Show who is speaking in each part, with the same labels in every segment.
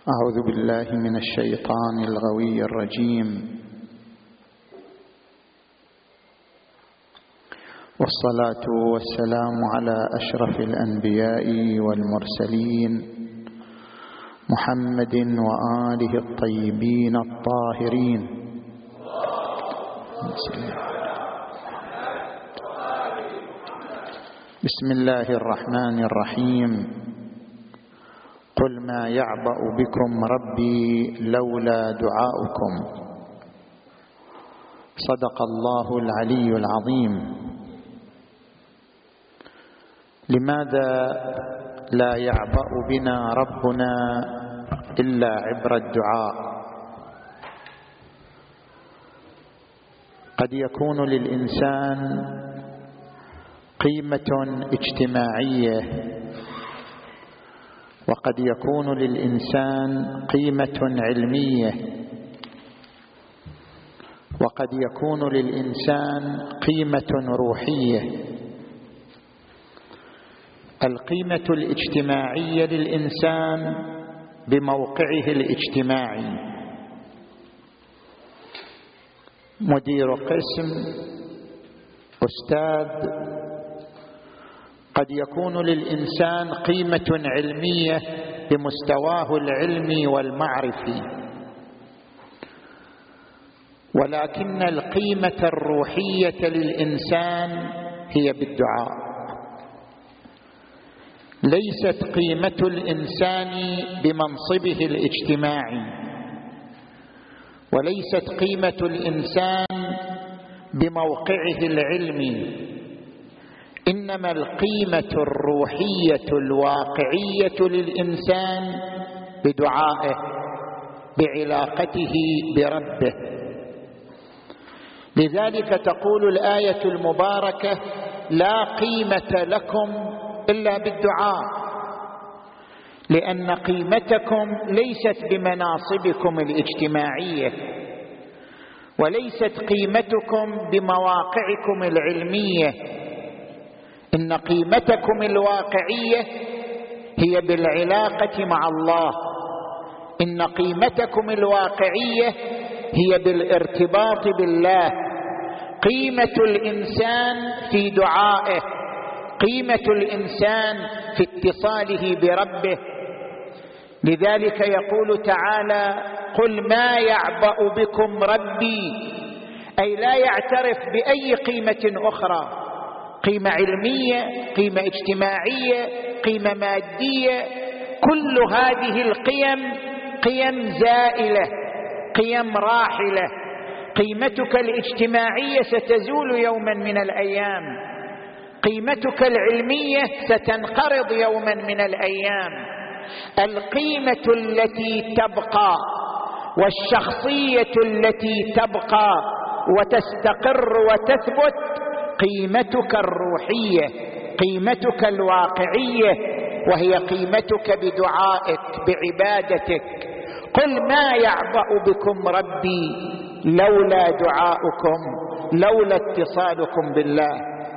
Speaker 1: أعوذ بالله من الشيطان الغوي الرجيم، والصلاة والسلام على أشرف الأنبياء والمرسلين محمد وآله الطيبين الطاهرين. بسم الله الرحمن الرحيم. قل ما يعبأ بكم ربي لولا دعاؤكم. صدق الله العلي العظيم. لماذا لا يعبأ بنا ربنا إلا عبر الدعاء؟ قد يكون للإنسان قيمة اجتماعية، وقد يكون للإنسان قيمة علمية، وقد يكون للإنسان قيمة روحية. القيمة الاجتماعية للإنسان بموقعه الاجتماعي، مدير قسم، أستاذ. قد يكون للإنسان قيمة علمية بمستواه العلمي والمعرفي، ولكن القيمة الروحية للإنسان هي بالدعاء. ليست قيمة الإنسان بمنصبه الاجتماعي، وليست قيمة الإنسان بموقعه العلمي، إنما القيمة الروحية الواقعية للإنسان بدعائه، بعلاقته بربه. لذلك تقول الآية المباركة: لا قيمة لكم إلا بالدعاء، لأن قيمتكم ليست بمناصبكم الاجتماعية، وليست قيمتكم بمواقعكم العلمية، إن قيمتكم الواقعية هي بالعلاقة مع الله، إن قيمتكم الواقعية هي بالارتباط بالله. قيمة الإنسان في دعائه، قيمة الإنسان في اتصاله بربه. لذلك يقول تعالى: قل ما يعبأ بكم ربي، أي لا يعترف بأي قيمة أخرى، قيمة علمية، قيمة اجتماعية، قيمة مادية. كل هذه القيم قيم زائلة، قيم راحلة. قيمتك الاجتماعية ستزول يوما من الأيام، قيمتك العلمية ستنقرض يوما من الأيام. القيمة التي تبقى والشخصية التي تبقى وتستقر وتثبت قيمتك الروحية، قيمتك الواقعية، وهي قيمتك بدعائك، بعبادتك. قل ما يعبأ بكم ربي لولا دعاؤكم، لولا اتصالكم بالله.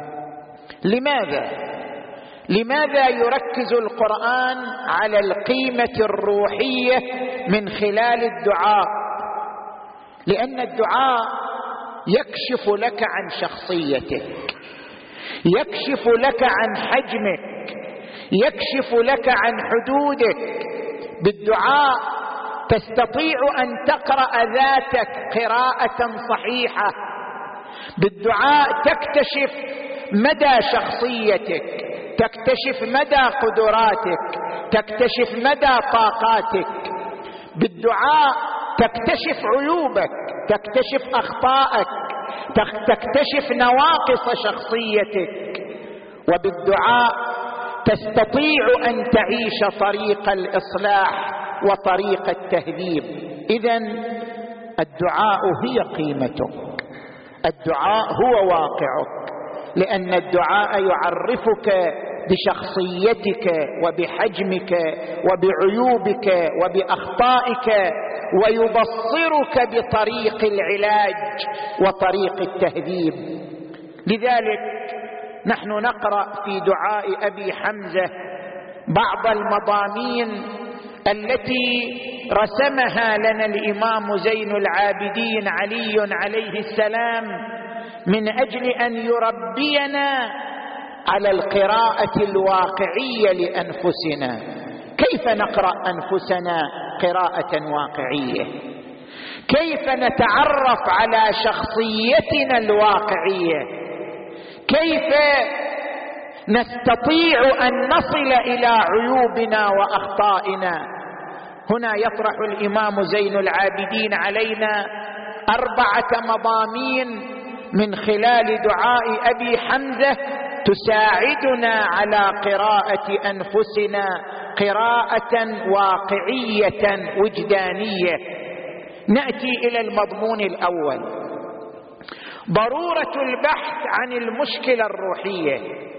Speaker 1: لماذا يركز القرآن على القيمة الروحية من خلال الدعاء؟ لأن الدعاء يكشف لك عن شخصيتك، يكشف لك عن حجمك، يكشف لك عن حدودك. بالدعاء تستطيع أن تقرأ ذاتك قراءة صحيحة. بالدعاء تكتشف مدى شخصيتك، تكتشف مدى قدراتك، تكتشف مدى طاقاتك. بالدعاء تكتشف عيوبك، تكتشف أخطائك، تكتشف نواقص شخصيتك. وبالدعاء تستطيع أن تعيش طريق الإصلاح وطريق التهذيب. إذن الدعاء هي قيمتك، الدعاء هو واقعك، لأن الدعاء يعرفك بشخصيتك وبحجمك وبعيوبك وبأخطائك، ويبصرك بطريق العلاج وطريق التهذيب. لذلك نحن نقرأ في دعاء أبي حمزة بعض المضامين التي
Speaker 2: رسمها لنا الإمام زين العابدين علي عليه السلام من أجل أن يربينا على القراءة الواقعية لأنفسنا. كيف نقرأ أنفسنا قراءة واقعية؟ كيف نتعرف على شخصيتنا الواقعية؟ كيف نستطيع أن نصل إلى عيوبنا وأخطائنا؟ هنا يطرح الإمام زين العابدين علينا 4 مضامين من خلال دعاء أبي حمزة تساعدنا على قراءة أنفسنا قراءة واقعية وجدانية. نأتي إلى المضمون الأول: ضرورة البحث عن المشكلة الروحية.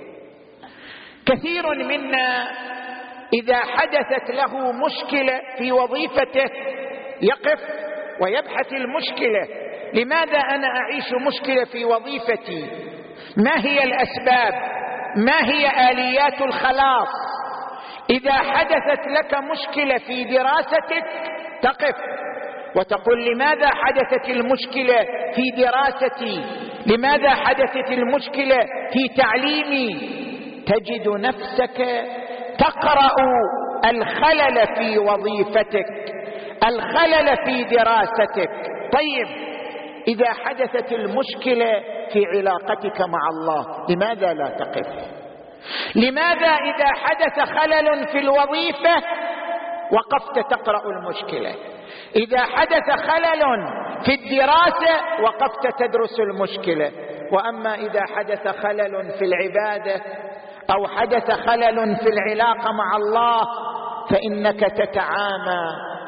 Speaker 2: كثير منا إذا حدثت له مشكلة في وظيفته يقف ويبحث المشكلة. لماذا أنا أعيش مشكلة في وظيفتي؟ ما هي الأسباب؟ ما هي آليات الخلاص؟ إذا حدثت لك مشكلة في دراستك تقف وتقول: لماذا حدثت المشكلة في دراستي؟ لماذا حدثت المشكلة في تعليمي؟ تجد نفسك تقرأ الخلل في وظيفتك، الخلل في دراستك. طيب، إذا حدثت المشكلة في علاقتك مع الله لماذا لا تقف؟ لماذا إذا حدث خلل في الوظيفة وقفت تقرأ المشكلة؟ إذا حدث خلل في الدراسة وقفت تدرس المشكلة؟ وأما إذا حدث خلل في العبادة أو حدث خلل في العلاقة مع الله فإنك تتعامى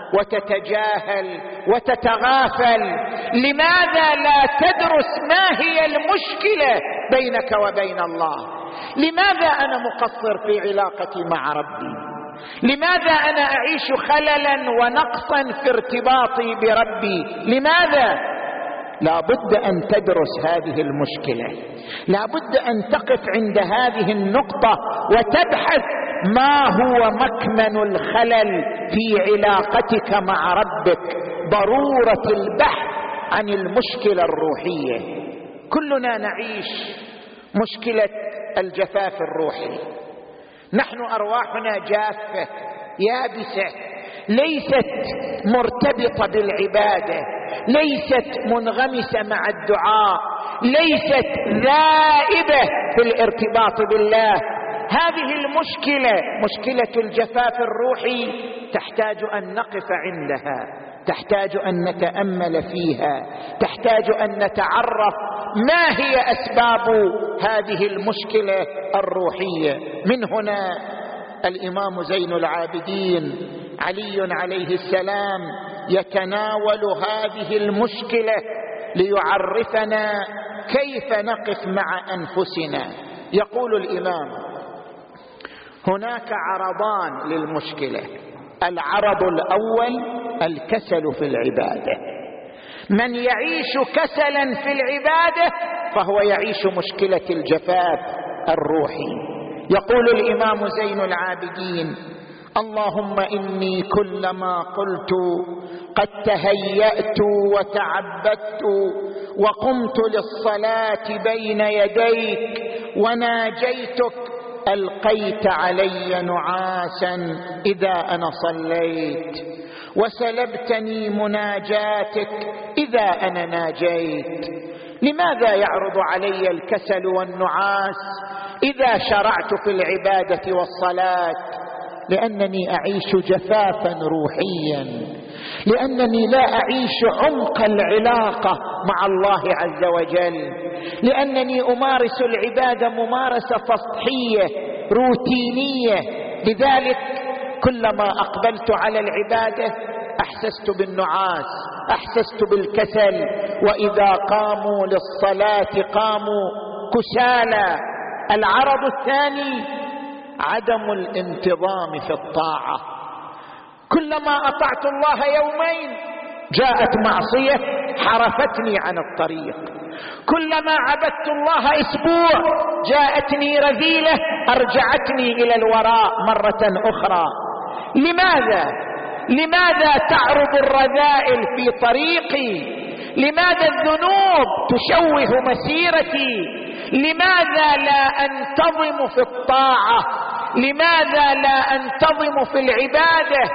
Speaker 2: وتتجاهل وتتغافل. لماذا لا تدرس ما هي المشكلة بينك وبين الله؟ لماذا أنا مقصر في علاقتي مع ربي؟ لماذا أنا أعيش خللا ونقصا في ارتباطي بربي؟ لماذا؟ لا بد أن تدرس هذه المشكلة، لا بد أن تقف عند هذه النقطة وتبحث ما هو مكمن الخلل في علاقتك مع ربك. ضرورة البحث عن المشكلة الروحية. كلنا نعيش مشكلة الجفاف الروحي. نحن أرواحنا جافة يابسة، ليست مرتبطة بالعبادة، ليست منغمسة مع الدعاء، ليست ذائبة في الارتباط بالله. هذه المشكلة، مشكلة الجفاف الروحي، تحتاج أن نقف عندها، تحتاج أن نتأمل فيها، تحتاج أن نتعرف ما هي أسباب هذه المشكلة الروحية. من هنا الإمام زين العابدين علي عليه السلام يتناول هذه المشكلة ليعرفنا كيف نقف مع أنفسنا. يقول الإمام: هناك عرضان للمشكلة. العرض الأول الكسل في العبادة. من يعيش كسلا في العبادة فهو يعيش مشكلة الجفاف الروحي. يقول الإمام زين العابدين: اللهم إني كلما قلت قد تهيأت وتعبدت وقمت للصلاة بين يديك وناجيتك ألقيت علي نعاسا إذا أنا صليت، وسلبتني مناجاتك إذا أنا ناجيت. لماذا يعرض علي الكسل والنعاس إذا شرعت في العبادة والصلاة؟ لأنني أعيش جفافا روحيا، لأنني لا أعيش عمق العلاقة مع الله عز وجل، لأنني أمارس العبادة ممارسة سطحية روتينية. لذلك كلما أقبلت على العبادة أحسست بالنعاس، أحسست بالكسل، وإذا قاموا للصلاة قاموا كسالى. العرض الثاني عدم الانتظام في الطاعة. كلما أطعت الله يومين جاءت معصية حرفتني عن الطريق، كلما عبدت الله أسبوع جاءتني رذيلة أرجعتني إلى الوراء مرة أخرى. لماذا؟ لماذا تعرض الرذائل في طريقي؟ لماذا الذنوب تشوه مسيرتي؟ لماذا لا أنتظم في الطاعة؟ لماذا لا أنتظم في العبادة؟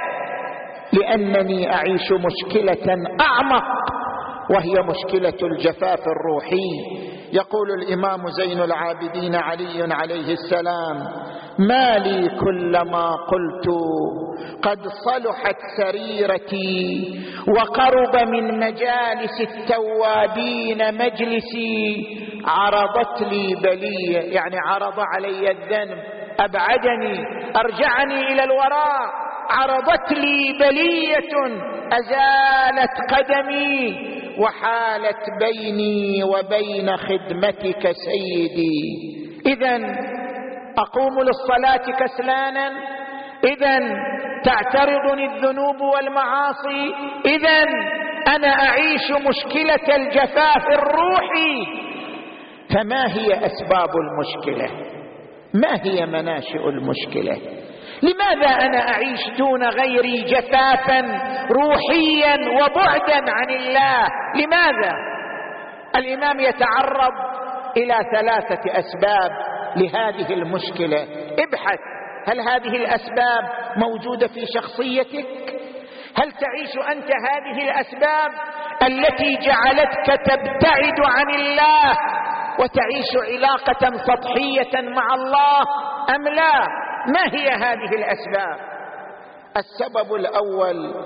Speaker 2: لأنني أعيش مشكلة أعمق، وهي مشكلة الجفاف الروحي. يقول الإمام زين العابدين علي عليه السلام: ما لي كلما قلت قد صلحت سريرتي وقرب من مجالس التوابين مجلسي، عرضت لي بلية، يعني عرض علي الذنب، أبعدني، أرجعني إلى الوراء، عرضت لي بلية أزالت قدمي وحالت بيني وبين خدمتك سيدي. إذن أقوم للصلاة كسلانا، إذن تعترضني الذنوب والمعاصي، إذن أنا أعيش مشكلة الجفاف الروحي. فما هي أسباب المشكلة؟ ما هي مناشئ المشكلة؟ لماذا أنا أعيش دون غيري جفافا روحيا وبعدا عن الله؟ لماذا؟ الإمام يتعرض إلى 3 أسباب لهذه المشكلة. ابحث، هل هذه الأسباب موجودة في شخصيتك؟ هل تعيش أنت هذه الأسباب التي جعلتك تبتعد عن الله وتعيش علاقة سطحية مع الله أم لا؟ ما هي هذه الأسباب؟ السبب الأول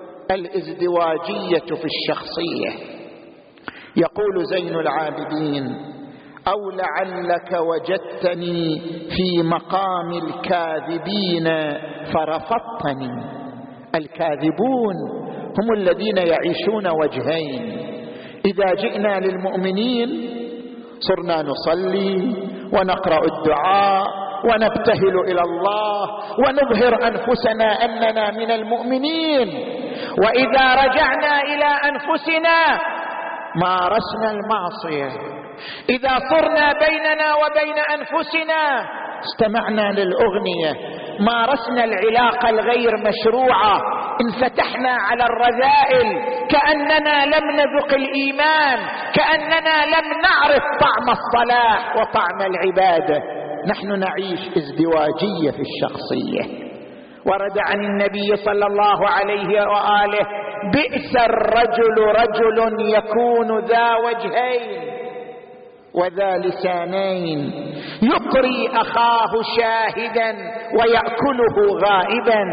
Speaker 2: الازدواجية في الشخصية. يقول زين العابدين: أو لعلك وجدتني في مقام الكاذبين فرفضتني. الكاذبون هم الذين يعيشون وجهين. إذا جئنا للمؤمنين صرنا نصلي ونقرأ الدعاء ونبتهل إلى الله ونظهر أنفسنا أننا من المؤمنين، وإذا رجعنا إلى أنفسنا مارسنا المعصية. إذا صرنا بيننا وبين أنفسنا استمعنا للأغنية، مارسنا العلاقة الغير مشروعة، انفتحنا على الرذائل، كأننا لم نذق الإيمان، كأننا لم نعرف طعم الصلاح وطعم العبادة. نحن نعيش ازدواجية في الشخصية. ورد عن النبي صلى الله عليه وآله: بئس الرجل رجل يكون ذا وجهين وذا لسانين، يقري أخاه شاهدا ويأكله غائبا.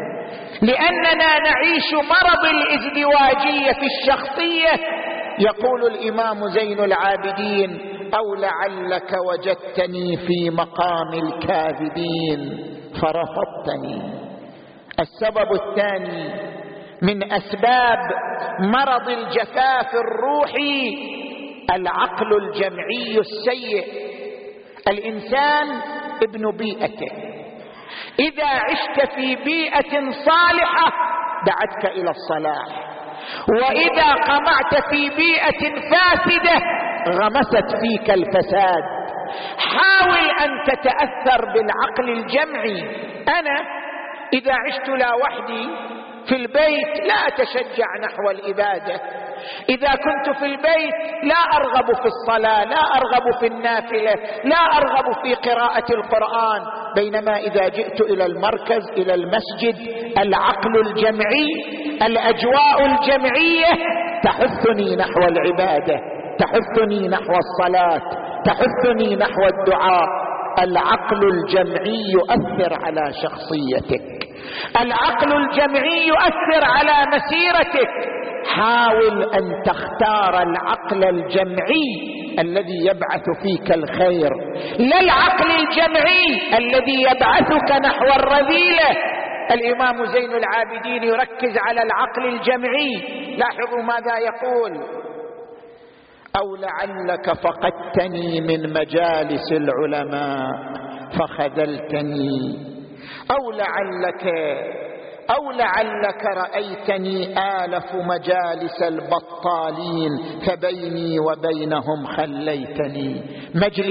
Speaker 2: لأننا نعيش مرض الازدواجية في الشخصية. يقول الإمام زين العابدين: أو لعلك وجدتني في مقام الكاذبين فرفضتني. السبب الثاني من أسباب مرض الجفاف الروحي العقل الجمعي السيء. الإنسان ابن بيئته. إذا عشت في بيئة صالحة دعتك إلى الصلاح، وإذا قمعت في بيئة فاسدة غمست فيك الفساد. حاول أن تتأثر بالعقل الجمعي. أنا إذا عشت لا وحدي في البيت لا أتشجع نحو الإبادة. إذا كنت في البيت لا أرغب في الصلاة، لا أرغب في النافلة، لا أرغب في قراءة القرآن. بينما إذا جئت إلى المركز، إلى المسجد، العقل الجمعي، الأجواء الجمعية تحثني نحو العبادة، تحثني نحو الصلاة، تحثني نحو الدعاء. العقل الجمعي يؤثر على شخصيتك، العقل الجمعي يؤثر على مسيرتك. حاول أن تختار العقل الجمعي الذي يبعث فيك الخير، لا العقل الجمعي الذي يبعثك نحو الرذيلة. الإمام زين العابدين يركز على العقل الجمعي. لاحظوا ماذا يقول: أو لعلك فقدتني من مجالس العلماء فخذلتني، أو لعلك رأيتني آلف مجالس البطالين فبيني وبينهم خليتني.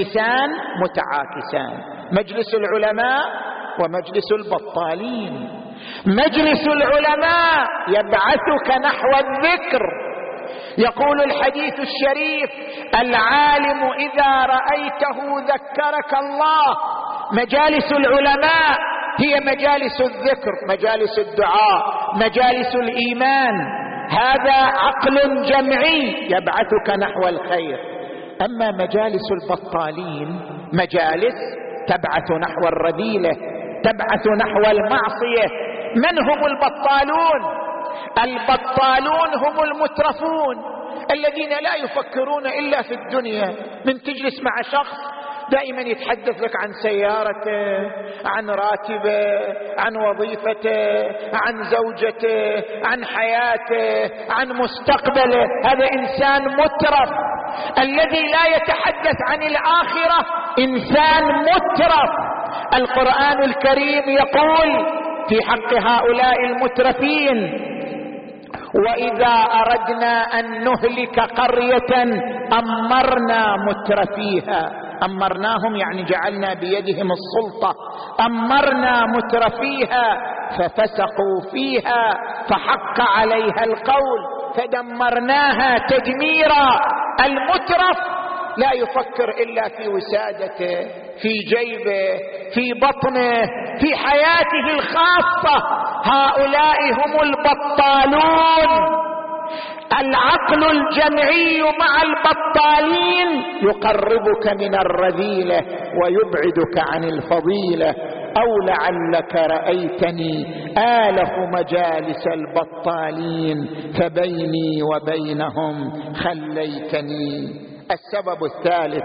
Speaker 2: مجلسان متعاكسان، مجلس العلماء ومجلس البطالين. مجلس العلماء يبعثك نحو الذكر. يقول الحديث الشريف: العالم إذا رأيته ذكرك الله. مجالس العلماء هي مجالس الذكر، مجالس الدعاء، مجالس الإيمان. هذا عقل جمعي يبعثك نحو الخير. أما مجالس البطالين مجالس تبعث نحو الرذيلة، تبعث نحو المعصية. من هم البطالون؟ البطالون هم المترفون الذين لا يفكرون إلا في الدنيا. من تجلس مع شخص دائما يتحدث لك عن سيارته، عن راتبه، عن وظيفته، عن زوجته، عن حياته، عن مستقبله. هذا إنسان مترف. الذي لا يتحدث عن الآخرة إنسان مترف. القرآن الكريم يقول في حق هؤلاء المترفين: وإذا أردنا أن نهلك قرية أمرنا مترفيها. أمرناهم يعني جعلنا بيدهم السلطة. أمرنا مترفيها ففسقوا فيها فحق عليها القول فدمرناها تدميرا. المترف لا يفكر إلا في وسادته، في جيبه، في بطنه، في حياته الخاصة. هؤلاء هم البطالون. العقل الجمعي مع البطالين يقربك من الرذيلة ويبعدك عن الفضيلة. أو لعلك رأيتني آلف مجالس البطالين فبيني وبينهم خليتني. السبب الثالث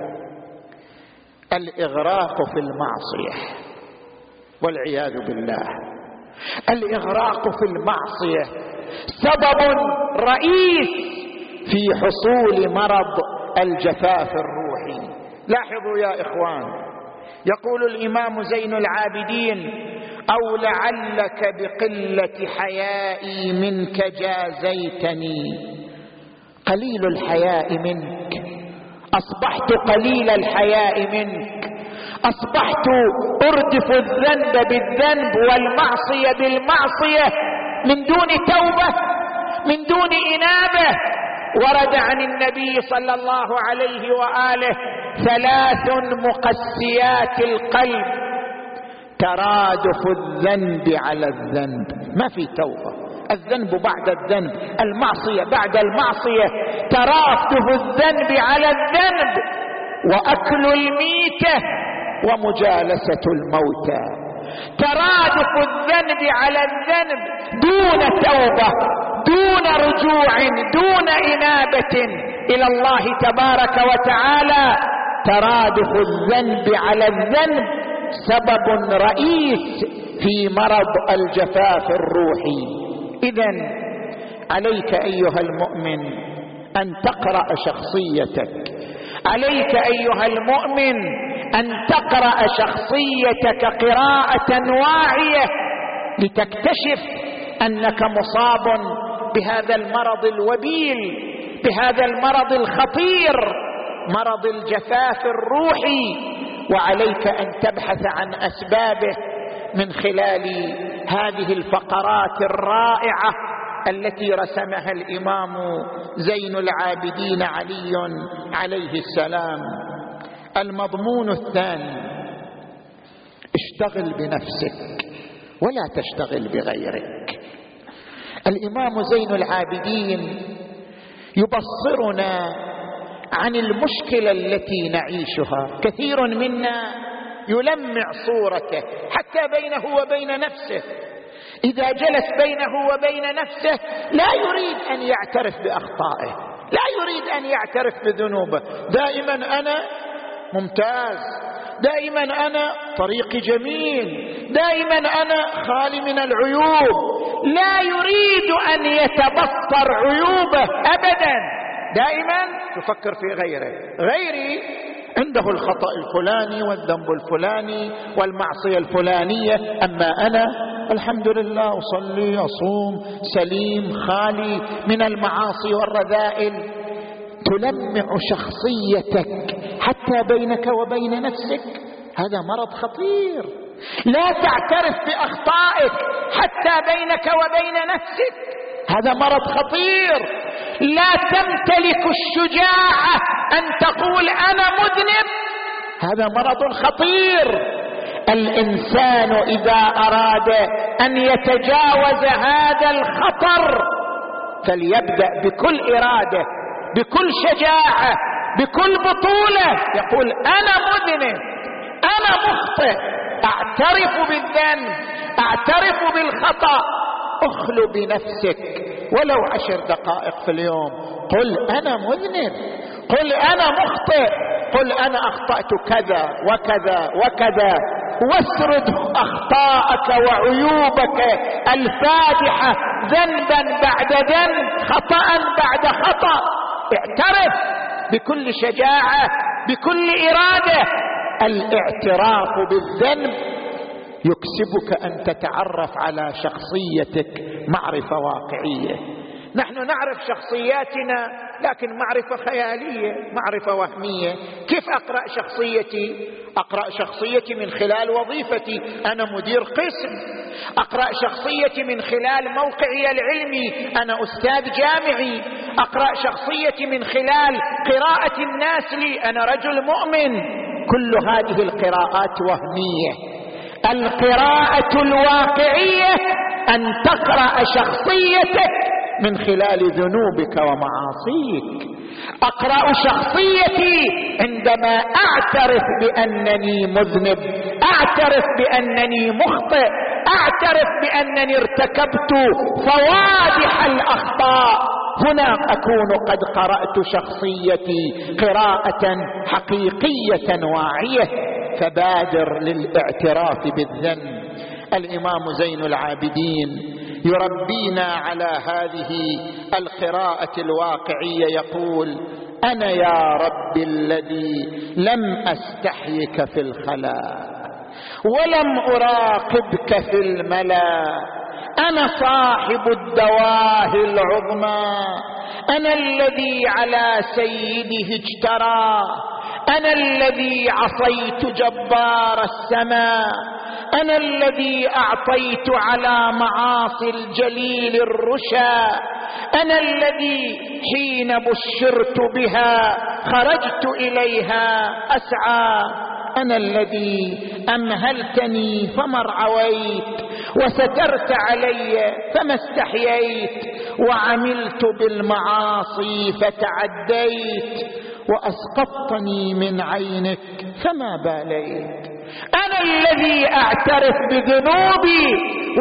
Speaker 2: الإغراق في المعصية والعياذ بالله. الإغراق في المعصية سبب رئيس في حصول مرض الجفاف الروحي. لاحظوا يا إخوان، يقول الإمام زين العابدين: أو لعلك بقلة حيائي منك جازيتني. قليل الحياء منك، أصبحت قليل الحياء منك، أصبحت أردف الذنب بالذنب والمعصية بالمعصية من دون توبة، من دون إنابة. ورد عن النبي صلى الله عليه وآله: 3 مقسيات القلب: ترادف الذنب على الذنب، ما في توبة، الذنب بعد الذنب، المعصية بعد المعصية، ترادف الذنب على الذنب، وأكل الميتة ومجالسة الموتى. ترادف الذنب على الذنب دون توبة، دون رجوع، دون إنابة إلى الله تبارك وتعالى. ترادف الذنب على الذنب سبب رئيس في مرض الجفاف الروحي. إذن عليك أيها المؤمن أن تقرأ شخصيتك، عليك أيها المؤمن أن تقرأ شخصيتك قراءة واعية لتكتشف أنك مصاب بهذا المرض الوبيل، بهذا المرض الخطير، مرض الجفاف الروحي. وعليك أن تبحث عن أسبابه من خلال هذه الفقرات الرائعة التي رسمها الإمام زين العابدين علي عليه السلام. المضمون الثاني: اشتغل بنفسك ولا تشتغل بغيرك. الإمام زين العابدين يبصرنا عن المشكلة التي نعيشها. كثير منا يلمع صورته حتى بينه وبين نفسه. إذا جلس بينه وبين نفسه لا يريد أن يعترف بأخطائه، لا يريد أن يعترف بذنوبه. دائما أنا ممتاز، دائما أنا طريقي جميل، دائما أنا خالي من العيوب. لا يريد أن يتبصر عيوبه أبدا، دائما يفكر في غيره. غيري عنده الخطأ الفلاني والذنب الفلاني والمعصية الفلانية، أما أنا الحمد لله أصلي أصوم سليم خالي من المعاصي والرذائل. تلمع شخصيتك حتى بينك وبين نفسك، هذا مرض خطير. لا تعترف بأخطائك حتى بينك وبين نفسك، هذا مرض خطير. لا تمتلك الشجاعة أن تقول أنا مذنب، هذا مرض خطير. الإنسان إذا أراد أن يتجاوز هذا الخطر فليبدأ بكل إرادة، بكل شجاعة، بكل بطولة، يقول أنا مذنب، أنا مخطئ، أعترف بالذنب، أعترف بالخطأ. أخلو بنفسك ولو 10 دقائق في اليوم، قل أنا مذنب، قل أنا مخطئ، قل أنا أخطأت كذا وكذا وكذا، واسرد أخطاءك وعيوبك الفادحة ذنبا بعد ذنب، خطأ بعد خطأ. اعترف بكل شجاعة، بكل إرادة. الاعتراف بالذنب يكسبك أن تتعرف على شخصيتك معرفة واقعية. نحن نعرف شخصياتنا لكن معرفة خيالية، معرفة وهمية. كيف أقرأ شخصيتي؟ أقرأ شخصيتي من خلال وظيفتي، أنا مدير قسم. أقرأ شخصيتي من خلال موقعي العلمي، أنا أستاذ جامعي. أقرأ شخصيتي من خلال قراءة الناس لي، أنا رجل مؤمن. كل هذه القراءات وهمية. القراءة الواقعية أن تقرأ شخصيتك من خلال ذنوبك ومعاصيك. أقرأ شخصيتي عندما أعترف بأنني مذنب، أعترف بأنني مخطئ، أعترف بأنني ارتكبت فوادح الأخطاء. هنا أكون قد قرأت شخصيتي قراءة حقيقية واعية. فبادر للاعتراف بالذنب. الإمام زين العابدين يربينا على هذه القراءة الواقعية، يقول: أنا يا رب الذي لم أستحيك في الخلاء ولم أراقبك في الملا، أنا صاحب الدواهي العظمى، أنا الذي على سيده اجترى، أنا الذي عصيت جبار السماء، أنا الذي أعطيت على معاصي الجليل الرشا، أنا الذي حين بشرت بها خرجت إليها أسعى، أنا الذي أمهلتني فما ارعويت وسترت علي فما استحييت، وعملت بالمعاصي فتعديت وأسقطتني من عينك فما باليت. أنا الذي أعترف بذنوبي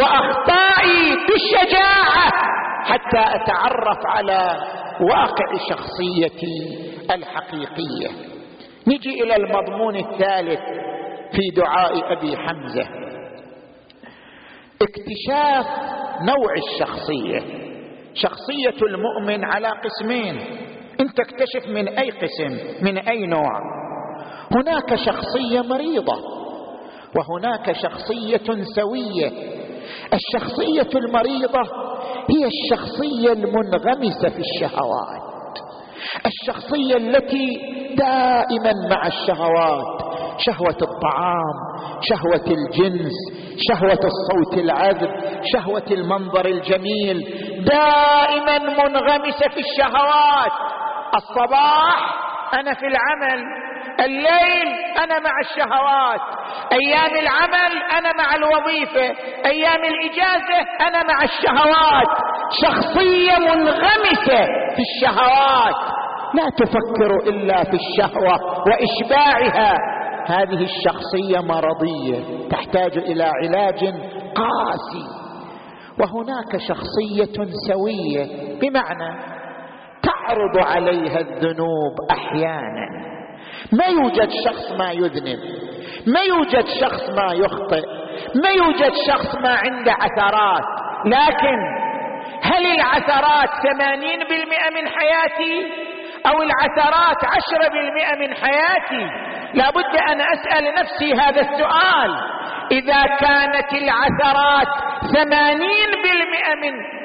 Speaker 2: وأخطائي بالشجاعة حتى أتعرف على واقع شخصيتي الحقيقية. نجي إلى المضمون الثالث في دعاء أبي حمزة: اكتشاف نوع الشخصية. شخصية المؤمن على قسمين، انت اكتشف من أي قسم، من أي نوع. هناك شخصية مريضة وهناك شخصية سوية. الشخصية المريضة هي الشخصية المنغمسة في الشهوات، الشخصية التي دائما مع الشهوات، شهوة الطعام، شهوة الجنس، شهوة الصوت العذب، شهوة المنظر الجميل، دائما منغمسة في الشهوات. الصباح أنا في العمل، الليل أنا مع الشهوات، أيام العمل أنا مع الوظيفة، أيام الإجازة أنا مع الشهوات. شخصية منغمسة في الشهوات، لا تفكر إلا في الشهوة وإشباعها. هذه الشخصية مرضية تحتاج إلى علاج قاسي. وهناك شخصية سوية، بمعنى تعرض عليها الذنوب أحيانا. ما يوجد شخص ما يذنب، ما يوجد شخص ما يخطئ، ما يوجد شخص ما عنده عثرات، لكن هل العثرات 80% من حياتي أو العثرات 10% من حياتي؟ لابد أن أسأل نفسي هذا السؤال. إذا كانت العثرات 80% من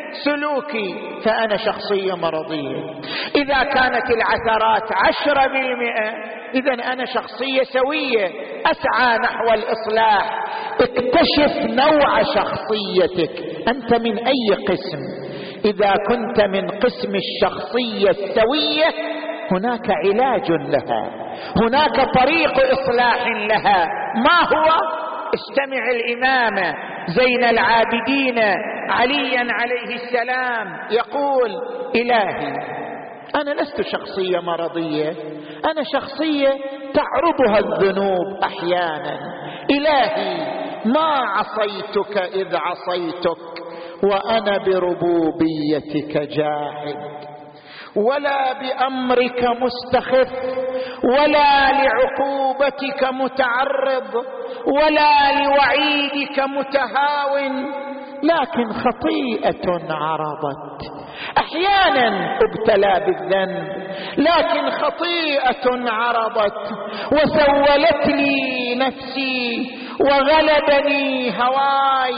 Speaker 2: سلوكي فأنا شخصية مرضية. إذا كانت العثرات 10% إذن أنا شخصية سوية أسعى نحو الإصلاح. اكتشف نوع شخصيتك، أنت من أي قسم. إذا كنت من قسم الشخصية السوية هناك علاج لها، هناك طريق إصلاح لها. ما هو؟ استمع الإمام زين العابدين عليا عليه السلام يقول: إلهي أنا لست شخصية مرضية، أنا شخصية تعرضها الذنوب أحيانا. إلهي ما عصيتك إذ عصيتك وأنا بربوبيتك جاحد، ولا بأمرك مستخف، ولا لعقوبتك متعرض، ولا لوعيدك متهاون، لكن خطيئة عرضت. أحيانا ابتلى بالذنب، لكن خطيئة عرضت وسولت لي نفسي وغلبني هواي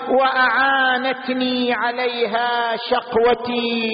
Speaker 2: وأعانتني عليها شقوتي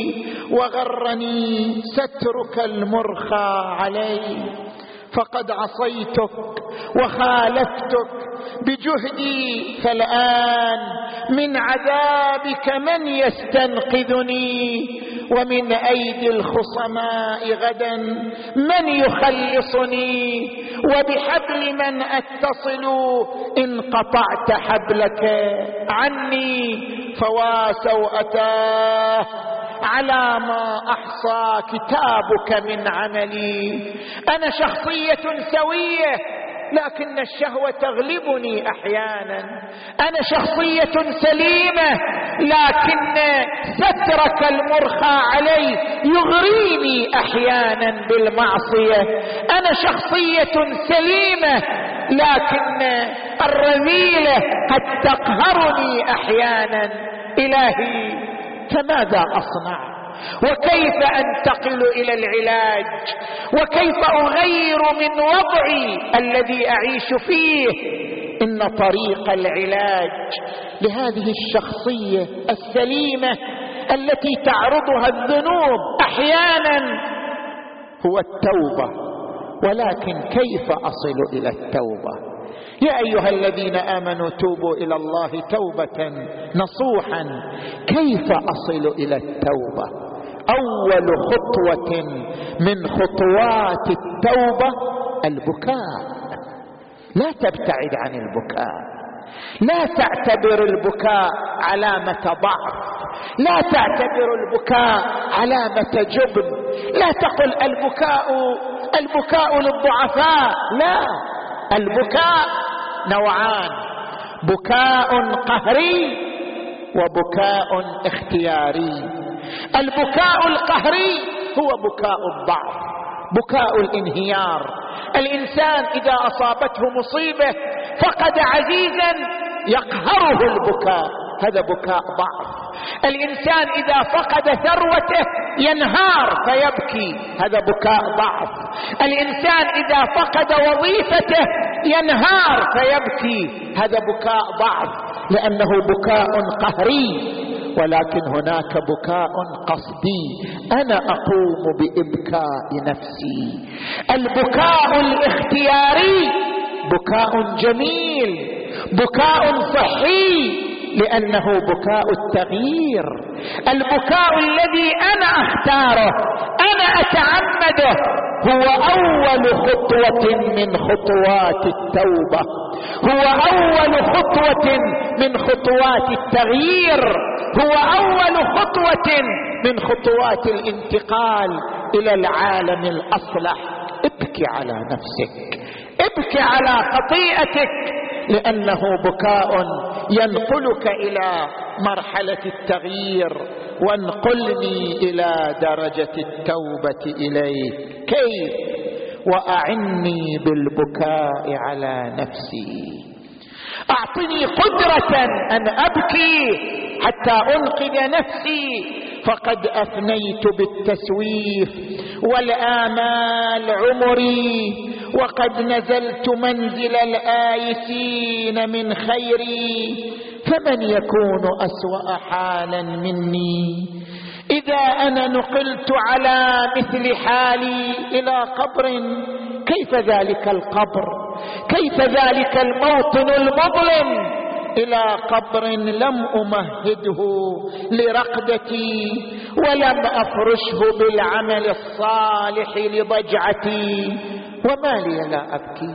Speaker 2: وغرني سترك المرخى علي. فقد عصيتك وخالفتك بجهدي، فالآن من عذابك من يستنقذني؟ ومن أيدي الخصماء غدا من يخلصني؟ وبحبل من أتصل إن قطعت حبلك عني؟ فوا سوءتاه على ما أحصى كتابك من عملي. أنا شخصية سوية لكن الشهوة تغلبني أحيانا. أنا شخصية سليمة لكن سترك المرخى علي يغريني أحيانا بالمعصية. أنا شخصية سليمة لكن الرذيلة قد تقهرني أحيانا. إلهي فماذا أصنع؟ وكيف أنتقل إلى العلاج؟ وكيف أغير من وضعي الذي أعيش فيه؟ إن طريق العلاج لهذه الشخصية السليمة التي تعرضها الذنوب أحيانا هو التوبة. ولكن كيف أصل إلى التوبة؟ يا أيها الذين آمنوا توبوا إلى الله توبة نصوحا. كيف أصل إلى التوبة؟ أول خطوة من خطوات التوبة البكاء. لا تبتعد عن البكاء، لا تعتبر البكاء علامة ضعف، لا تعتبر البكاء علامة جبن، لا تقل البكاء للضعفاء. لا، البكاء نوعان: بكاء قهري وبكاء اختياري. البكاء القهري هو بكاء الضعف، بكاء الانهيار. الإنسان إذا أصابته مصيبة فقد عزيزا يقهره البكاء، هذا بكاء ضعف. الإنسان إذا فقد ثروته ينهار فيبكي، هذا بكاء ضعف. الإنسان إذا فقد وظيفته ينهار فيبكي، هذا بكاء ضعف، لأنه بكاء قهري. ولكن هناك بكاء قصدي، أنا أقوم بإبكاء نفسي. البكاء الاختياري بكاء جميل، بكاء صحي، لأنه بكاء التغيير. البكاء الذي أنا أختاره، أنا أتعمده، هو أول خطوة من خطوات التوبة، هو أول خطوة من خطوات التغيير، هو أول خطوة من خطوات الانتقال إلى العالم الأصلح. ابكي على نفسك، ابكي على خطيئتك، لأنه بكاء ينقلك إلى مرحلة التغيير. وانقلني إلى درجة التوبة إليك. كيف؟ وأعني بالبكاء على نفسي. أعطني قدرة أن أبكي حتى أنقذ نفسي، فقد أفنيت بالتسويف والآمال عمري، وقد نزلت منزل الآيسين من خيري، فمن يكون أسوأ حالا مني إذا أنا نقلت على مثل حالي إلى قبر؟ كيف ذلك القبر؟ كيف ذلك الموطن المظلم؟ إلى قبر لم أمهده لرقدتي ولم أفرشه بالعمل الصالح لضجعتي. وما لي لا أبكي؟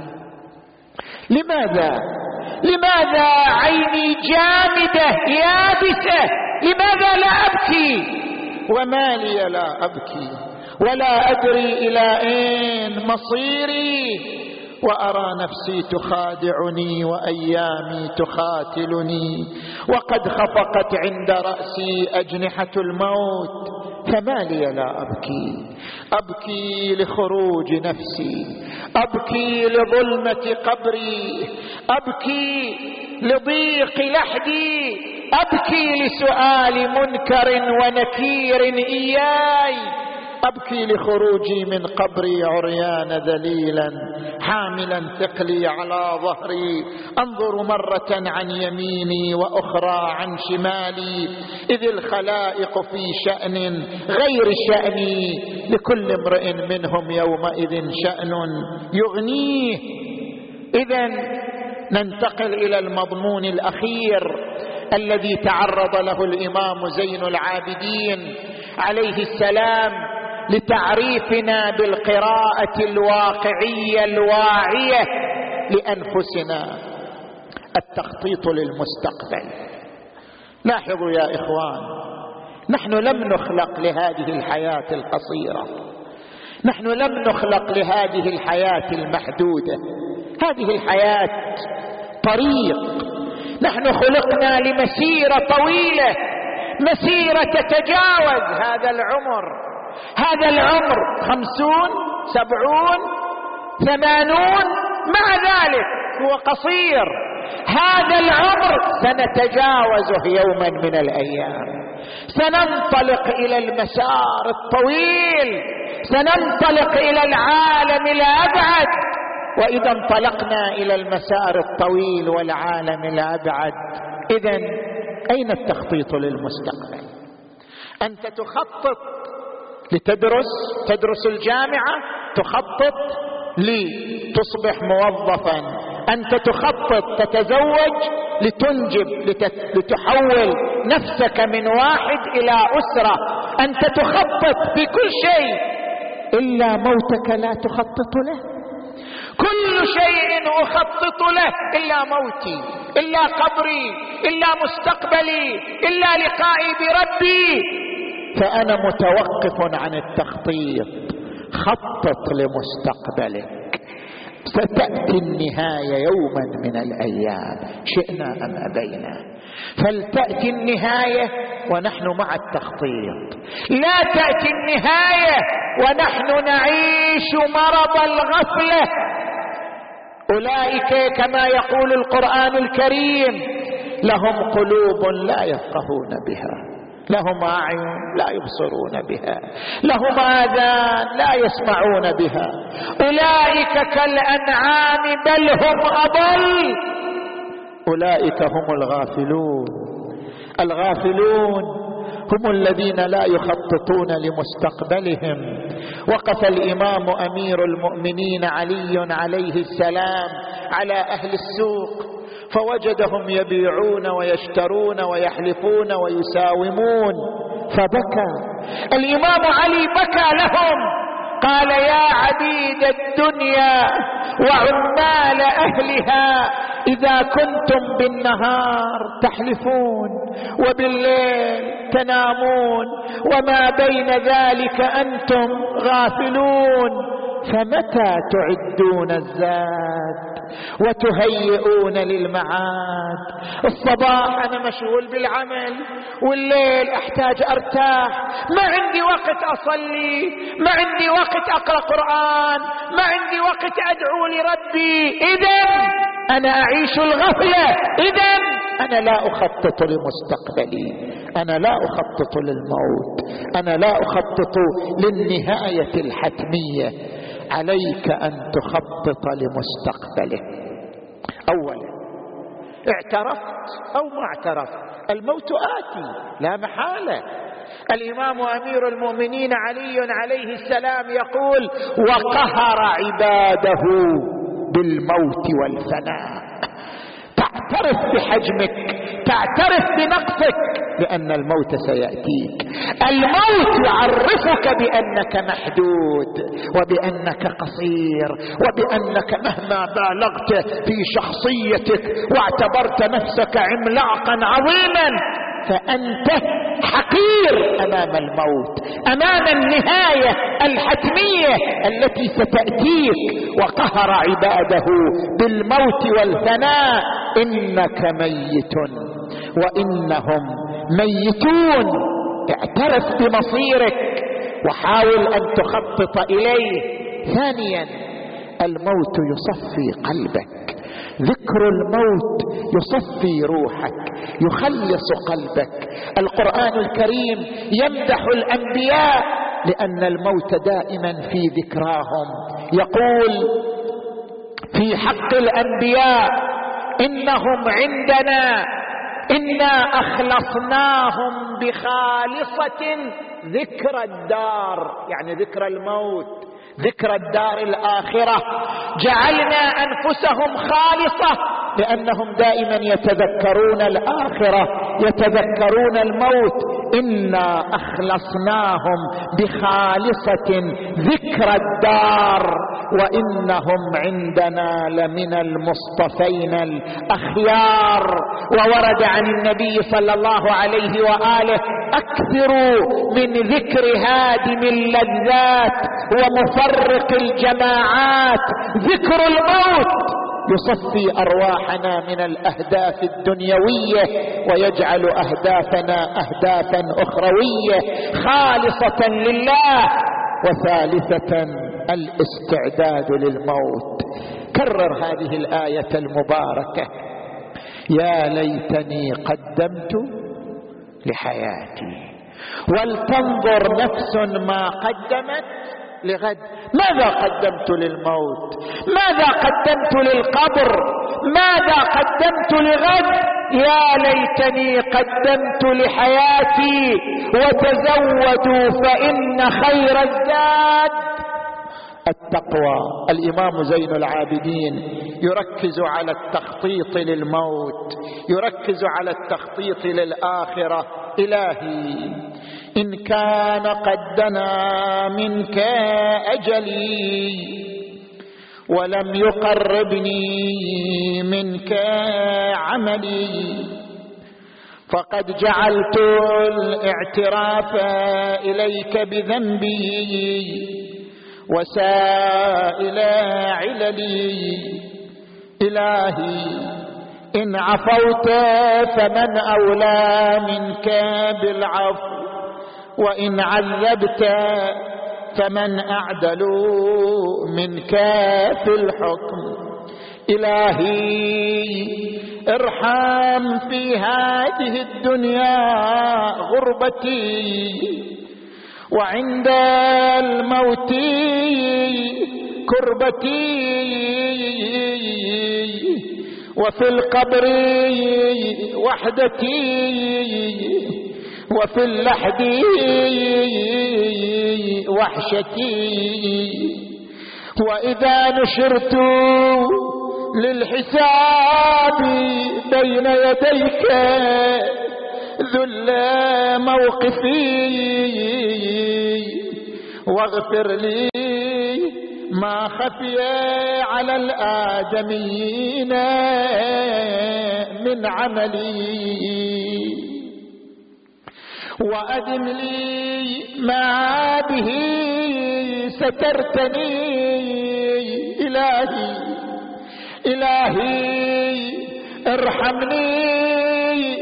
Speaker 2: لماذا عيني جامدة يابسة؟ لماذا لا أبكي؟ وما لي لا أبكي ولا أدري إلى أين مصيري، وأرى نفسي تخادعني وأيامي تخاتلني، وقد خفقت عند رأسي أجنحة الموت. فما لي لا أبكي؟ أبكي لخروج نفسي، أبكي لظلمة قبري، أبكي لضيق لحدي، أبكي لسؤال منكر ونكير إياي، أبكي لخروجي من قبري عريان ذليلا حاملا ثقلي على ظهري، أنظر مرة عن يميني وأخرى عن شمالي، إذ الخلائق في شأن غير شأني، لكل امرئ منهم يومئذ شأن يغنيه. إذن ننتقل إلى المضمون الأخير الذي تعرض له الإمام زين العابدين عليه السلام لتعريفنا بالقراءة الواقعية الواعية لأنفسنا: التخطيط للمستقبل. لاحظوا يا إخوان، نحن لم نخلق لهذه الحياة القصيرة، نحن لم نخلق لهذه الحياة المحدودة. هذه الحياة طريق، نحن خلقنا لمسيرة طويلة، مسيرة تتجاوز هذا العمر. هذا العمر 50 70 80، مع ذلك هو قصير. هذا العمر سنتجاوزه يوما من الأيام، سننطلق إلى المسار الطويل، سننطلق إلى العالم الأبعد. وإذا انطلقنا إلى المسار الطويل والعالم الأبعد، إذن أين التخطيط للمستقبل؟ أنت تخطط تدرس الجامعة، تخطط لتصبح موظفا، أنت تخطط تتزوج لتنجب، لتحول نفسك من واحد إلى أسرة، أنت تخطط في كل شيء إلا موتك لا تخطط له. كل شيء أخطط له إلا موتي، إلا قبري، إلا مستقبلي، إلا لقائي بربي. فأنا متوقف عن التخطيط. خطط لمستقبلك، ستأتي النهاية يوما من الأيام شئنا أم أبينا، فلتأتي النهاية ونحن مع التخطيط. لا تأتي النهاية ونحن نعيش مرض الغفلة. أولئك كما يقول القرآن الكريم: لهم قلوب لا يفقهون بها، لهم أعين لا يبصرون بها، لهم آذان لا يسمعون بها، أولئك كالأنعام بل هم أضل، أولئك هم الغافلون. الغافلون هم الذين لا يخططون لمستقبلهم. وقف الإمام أمير المؤمنين علي عليه السلام على أهل السوق فوجدهم يبيعون ويشترون ويحلفون ويساومون، فبكى. الإمام علي بكى لهم، قال: يا عبيد الدنيا وعمال أهلها، إذا كنتم بالنهار تحلفون وبالليل تنامون وما بين ذلك أنتم غافلون، فمتى تعدون الزاد وتهيئون للمعاد؟ الصباح أنا مشغول بالعمل، والليل أحتاج أرتاح، ما عندي وقت أصلي، ما عندي وقت أقرأ قرآن، ما عندي وقت أدعو لربي. إذن أنا أعيش الغفلة، إذن أنا لا أخطط لمستقبلي، أنا لا أخطط للموت، أنا لا أخطط للنهاية الحتمية. عليك أن تخطط لمستقبلك. أولا اعترفت أو ما اعترفت الموت آتي لا محالة. الإمام أمير المؤمنين علي عليه السلام يقول: وقهر عباده بالموت والفناء. تعترف بحجمك، تعترف بنقصك، لأن الموت سيأتيك. الموت يعرفك بأنك محدود وبأنك قصير وبأنك مهما بالغت في شخصيتك واعتبرت نفسك عملاقا عظيما فأنت حقير أمام الموت، أمام النهاية الحتمية التي ستأتيك. وقهر عباده بالموت والفناء. إنك ميت وإنهم ميتون. اعترف بمصيرك وحاول أن تخطط إليه. ثانيا، الموت يصفي قلبك. ذكر الموت يصفي روحك، يخلص قلبك. القرآن الكريم يمدح الأنبياء لأن الموت دائما في ذكراهم. يقول في حق الأنبياء: إنهم عندنا إنا أخلصناهم بخالصة ذكر الدار، يعني ذكر الموت، ذكر الدار الآخرة. جعلنا أنفسهم خالصة لأنهم دائما يتذكرون الآخرة، يتذكرون الموت. إنا أخلصناهم بخالصة ذكر الدار وإنهم عندنا لمن المصطفين الأخيار. وورد عن النبي صلى الله عليه وآله: أكثروا من ذكر هادم اللذات ومفرق الجماعات. ذكر الموت يصفي أرواحنا من الأهداف الدنيوية ويجعل أهدافنا أهدافا أخروية خالصة لله. وثالثة، الاستعداد للموت. كرر هذه الآية المباركة: يا ليتني قدمت لحياتي ولتنظر نفس ما قدمت لغد. ماذا قدمت للموت؟ ماذا قدمت للقبر؟ ماذا قدمت لغد؟ يا ليتني قدمت لحياتي. وتزودوا فإن خير الزاد التقوى. الإمام زين العابدين يركز على التخطيط للموت، يركز على التخطيط للآخرة. إلهي إن كان قد دنا منك أجلي ولم يقربني منك عملي فقد جعلت الاعتراف إليك بذنبي وسائل عللي. إلهي إن عفوت فمن أولى منك بالعفو وإن عذبت فمن أعدل منك في الحكم. إلهي ارحم في هذه الدنيا غربتي وعند الموت كربتي وفي القبر وحدتي وفي اللحد وحشتي. وإذا نشرت للحساب بين يديك ذل موقفي واغفر لي ما خفي على الآدميين من عملي وأدم لي ما به سترتني. إلهي ارحمني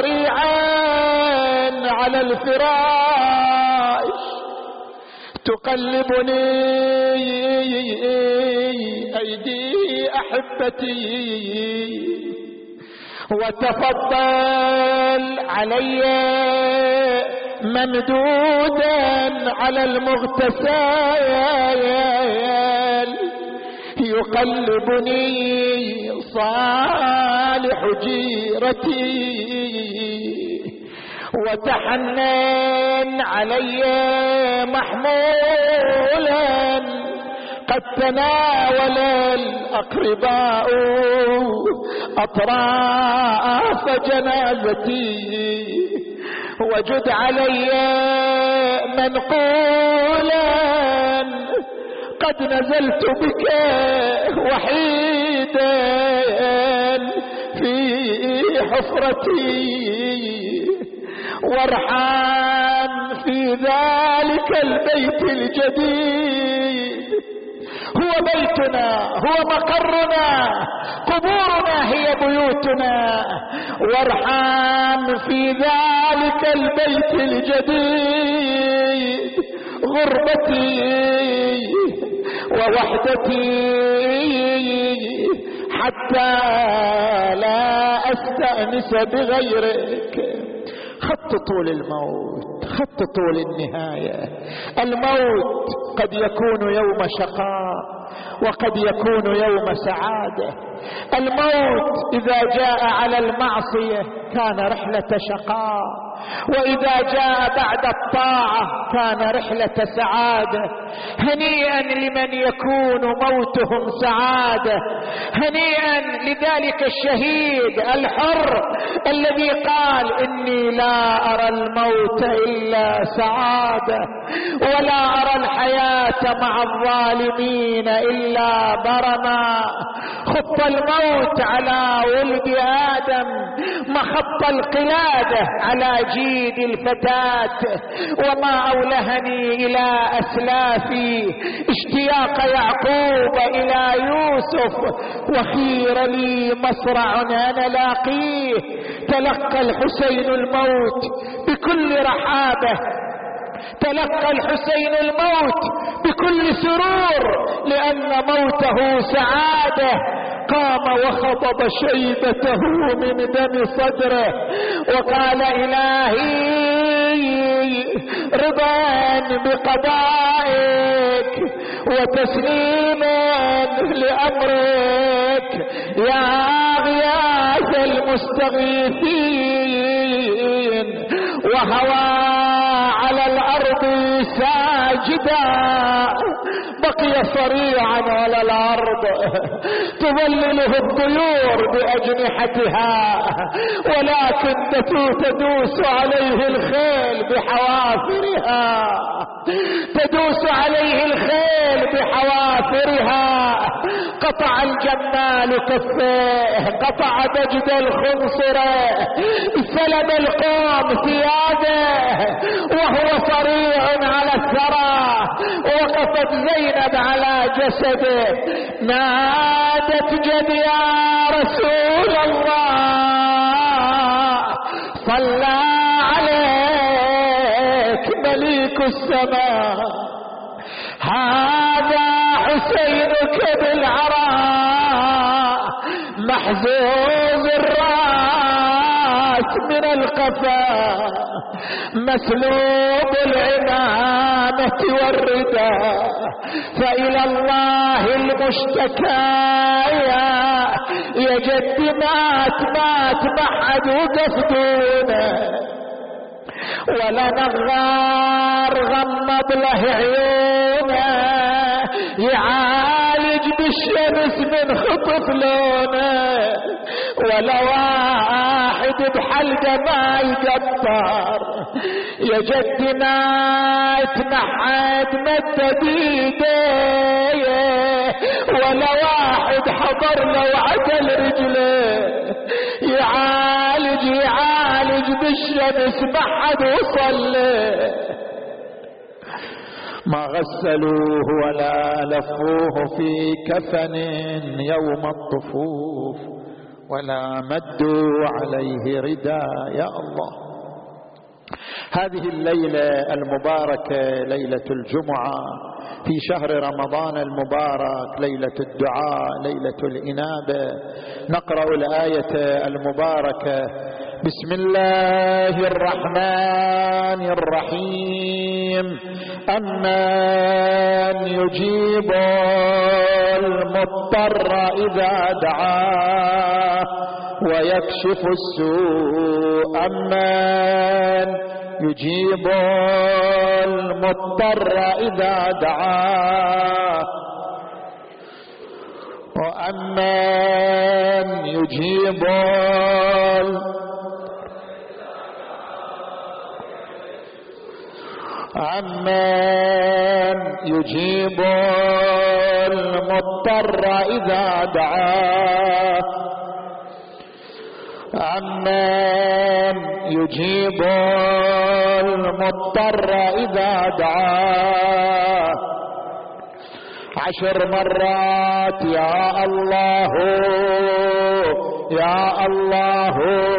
Speaker 2: صريعا على الفراش تقلبني أيدي أحبتي وتفضل علي ممدودا على المغتسل. يقلبني صالح جيرتي وتحنن علي محمولا قد تناول الأقرباء أطراف جنازتي وجد علي منقولا قد نزلت بك وحيدا في حفرتي وارحم في ذلك البيت الجديد هو بيتنا هو مقرنا قبورنا هي بيوتنا وارحم في ذلك البيت الجديد غربتي ووحدتي حتى لا أستأنس بغيرك. خط طول الموت، خط طول النهاية. الموت قد يكون يوم شقاء وقد يكون يوم سعادة. الموت إذا جاء على المعصية كان رحلة شقاء، وإذا جاء بعد الطاعة كان رحلة سعادة. هنيئا لمن يكون موتهم سعادة، هنيئا لذلك الشهيد الحر الذي قال إني لا أرى الموت إلا سعادة ولا أرى الحياة مع الظالمين إلا برما. خط الموت على ولد آدم مخط القلادة على جيد الفتاة. وما أولهني إلى أسلافي اشتياق يعقوب إلى يوسف وخير لي مصرع أنا لاقيه. تلقى الحسين الموت بكل رحابة، تلقى الحسين الموت بكل سرور لأن موته سعادة. قام وخضب شيبته من دم صدره وقال إلهي رضا بقضائك وتسليما لأمرك يا غياث المستغيثين. وهوى على الأرض ساجدا، بقي صريعا على الأرض تظلله الطيور بأجنحتها، ولكن تدوس عليه الخيل بحوافرها، تدوس عليه الخيل بحوافرها. قطع الجمال كفيه، قطع دجد الخنصرة، سلب القوم ثيابه وهو صريع على الثرى. وقفت زينب على جسده نادت جد يا رسول الله صلى عليك مليك السماء، هذا حسينك بالعراء محزوز الراس من القفا مسلوب العمامة والرداء. فإلى الله المشتكى يا جد مات محد وقف دونه، ولا نغار غمض له عيونه يعالج بالشمس من خطف لونه، ولا واحد بحلقه ما يقطر يا جد مات محد مدد ايديه، ولا واحد حضر له وعدل رجله يعالج بالشمس ما حد وصل له. ما غسلوه ولا لفوه في كفن يوم الطفوف ولا مدوا عليه رداء. يا الله، هذه الليلة المباركة ليلة الجمعة في شهر رمضان المبارك، ليلة الدعاء، ليلة الإنابة. نقرأ الآية المباركة: بسم الله الرحمن الرحيم.
Speaker 1: أمن يجيب المضطر إذا دعاه ويكشف السوء أمن يجيب المضطر إذا دعاه وأمن يجيب أمن يجيب المضطر إذا دعاه أمن يجيب المضطر إذا دعاه 10 مرات يا الله يا الله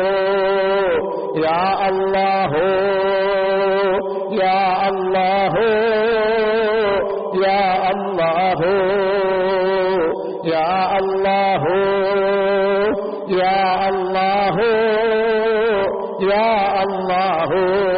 Speaker 1: يا الله يا الله يا الله يا الله يا الله يا الله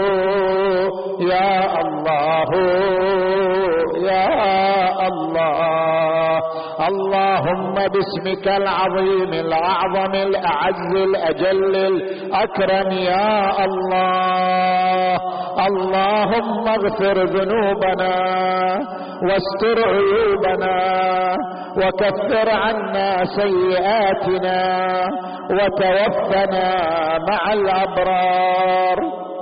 Speaker 1: يا الله يا الله. اللهم باسمك العظيم الأعظم الأعز الأجل الأكرم يا الله. اللهم اغفر ذنوبنا واستر عيوبنا وكفر عنا سيئاتنا وتوفنا مع الأبرار.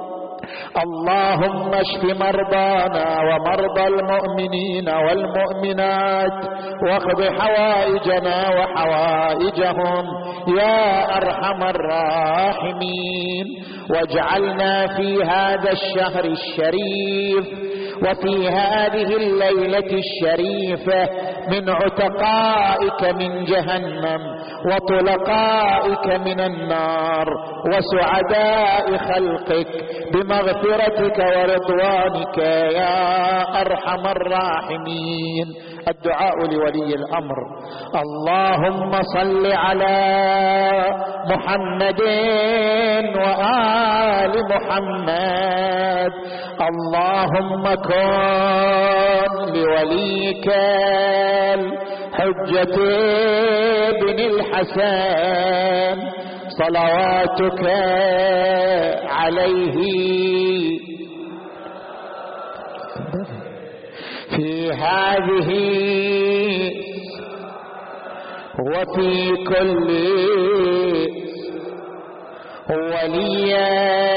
Speaker 1: اللهم اشف مرضانا ومرضى المؤمنين والمؤمنات واقض حوائجنا وحوائجهم يا أرحم الراحمين. واجعلنا في هذا الشهر الشريف وفي هذه الليلة الشريفة من عتقائك من جهنم وطلقائك من النار وسعداء خلقك بمغفرتك ورضوانك يا أرحم الراحمين. الدعاء لولي الأمر. اللهم صل على محمد وآل محمد. اللهم كن لوليك الحجة بن الحسن صلواتك عليه في هذه وفي كل وليا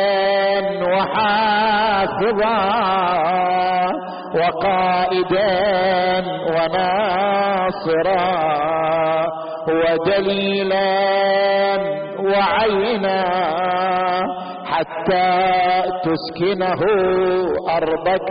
Speaker 1: وحافظا وقائدا وناصرا ودليلا وعينا حتى تسكنه أرضك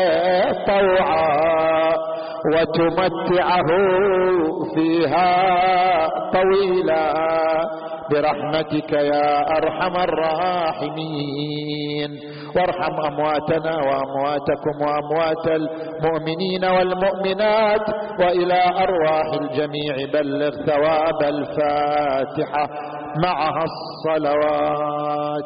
Speaker 1: طوعا وتمتعه فيها طويلا برحمتك يا أرحم الراحمين. وارحم أمواتنا وأمواتكم وأموات المؤمنين والمؤمنات وإلى أرواح الجميع بلغ ثواب الفاتحة معها الصلوات.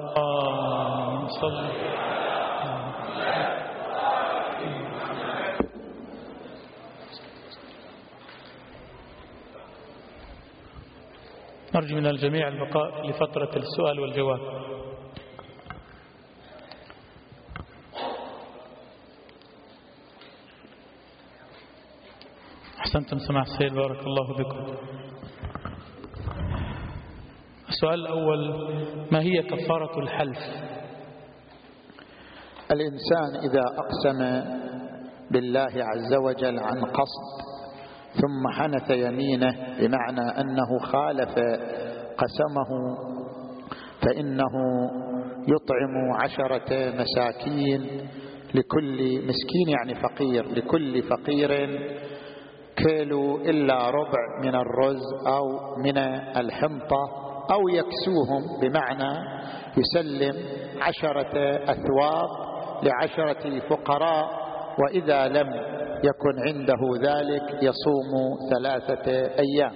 Speaker 3: نرجو من الجميع البقاء لفترة السؤال والجواب. أحسنتم سماحة السيد، بارك الله بكم. السؤال الأول: ما هي كفارة الحلف؟
Speaker 1: الإنسان إذا أقسم بالله عز وجل عن قصد ثم حنث يمينه بمعنى أنه خالف قسمه فإنه يطعم 10 مساكين، لكل مسكين يعني فقير، لكل فقير كيلو إلا ربع من الرز أو من الحنطة، أو يكسوهم بمعنى يسلم 10 أثواب ل10 فقراء، وإذا لم يكن عنده ذلك يصوم 3 أيام.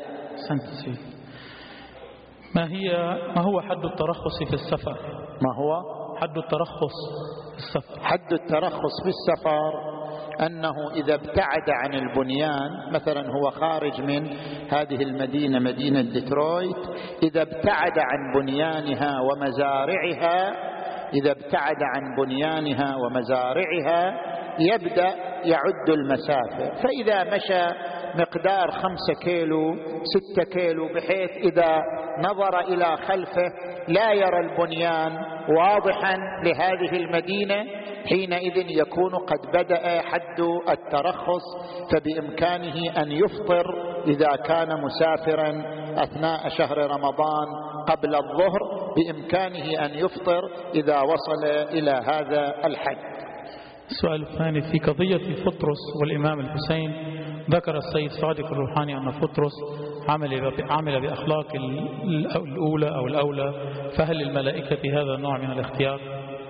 Speaker 3: ما هو حد الترخص في السفر؟
Speaker 1: ما هو
Speaker 3: حد الترخص في السفر.
Speaker 2: حد الترخص في السفر أنه إذا ابتعد عن البنيان، مثلا هو خارج من هذه المدينة، مدينة ديترويت، إذا ابتعد عن بنيانها ومزارعها، إذا ابتعد عن بنيانها ومزارعها يبدأ يعد المسافة. فإذا مشى مقدار 5 كيلو 6 كيلو، بحيث إذا نظر إلى خلفه لا يرى البنيان واضحا لهذه المدينة، حينئذ يكون قد بدأ حد الترخص، فبإمكانه أن يفطر إذا كان مسافرا أثناء شهر رمضان قبل الظهر، بإمكانه أن يفطر إذا وصل إلى هذا الحد.
Speaker 3: السؤال الثاني في قضية فطرس والإمام الحسين، ذكر السيد صادق الروحاني أن فطرس عمل بأخلاق الأولى أو الأولى، فهل للملائكة هذا النوع من الاختيار؟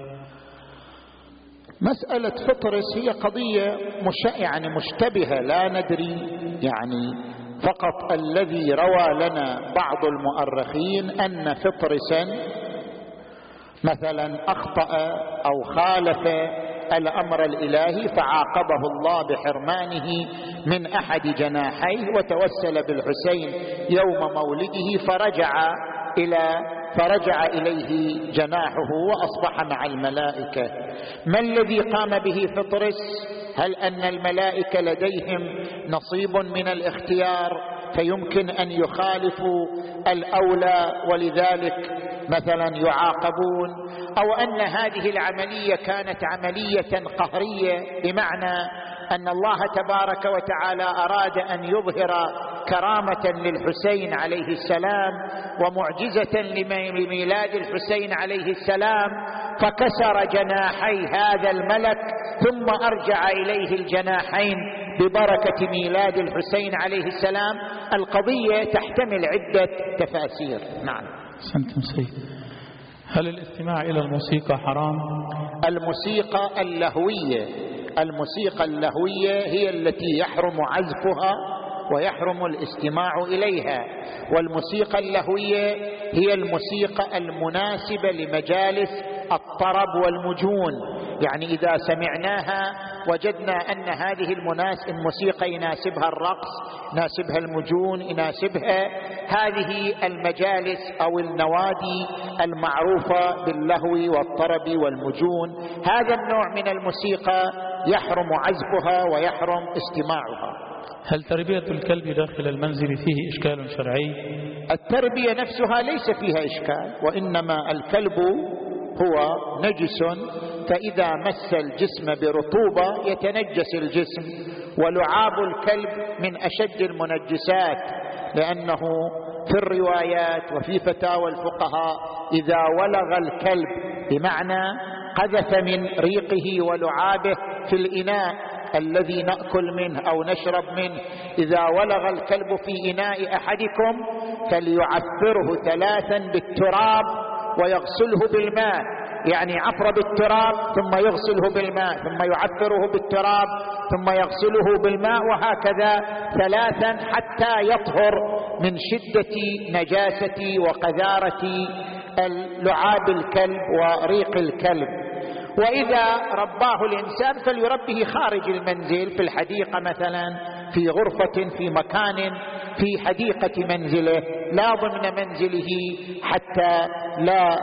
Speaker 2: مسألة فطرس هي قضية يعني مشتبهة، لا ندري، يعني فقط الذي روى لنا بعض المؤرخين أن فطرسا مثلا أخطأ أو خالف الأمر الإلهي فعاقبه الله بحرمانه من أحد جناحيه، وتوسل بالحسين يوم مولده فرجع إليه جناحه وأصبح مع الملائكة. ما الذي قام به فطرس؟ هل أن الملائكة لديهم نصيب من الاختيار فيمكن أن يخالفوا الأولى ولذلك مثلا يعاقبون، أو أن هذه العملية كانت عملية قهرية، بمعنى أن الله تبارك وتعالى أراد أن يظهر كرامة للحسين عليه السلام ومعجزة لميلاد الحسين عليه السلام، فكسر جناحي هذا الملك ثم أرجع إليه الجناحين ببركة ميلاد الحسين عليه السلام. القضية تحتمل عدة تفاسير. نعم.
Speaker 3: سنتم سيد، هل الاستماع إلى الموسيقى حرام؟
Speaker 2: الموسيقى اللهوية هي التي يحرم عزفها ويحرم الاستماع إليها، والموسيقى اللهوية هي الموسيقى المناسبة لمجالس الطرب والمجون، يعني إذا سمعناها وجدنا أن هذه الموسيقى يناسبها الرقص، يناسبها المجون، يناسبها هذه المجالس أو النوادي المعروفة باللهو والطرب والمجون، هذا النوع من الموسيقى يحرم عزفها ويحرم استماعها.
Speaker 3: هل تربية الكلب داخل المنزل فيه إشكال شرعي؟
Speaker 2: التربية نفسها ليس فيها إشكال، وإنما الكلب هو نجس، فإذا مس الجسم برطوبة يتنجس الجسم، ولعاب الكلب من أشد المنجسات، لأنه في الروايات وفي فتاوى الفقهاء إذا ولغ الكلب بمعنى قذف من ريقه ولعابه في الإناء الذي نأكل منه أو نشرب منه، إذا ولغ الكلب في إناء أحدكم فليعفره 3 بالتراب ويغسله بالماء، يعني عفر بالتراب ثم يغسله بالماء ثم يعفره بالتراب ثم يغسله بالماء، وهكذا 3 حتى يطهر من شدة نجاسة وقذارة لعاب الكلب وريق الكلب. وإذا رباه الإنسان فليربه خارج المنزل، في الحديقة مثلا، في غرفة، في مكان في حديقة منزله، لا ضمن منزله، حتى لا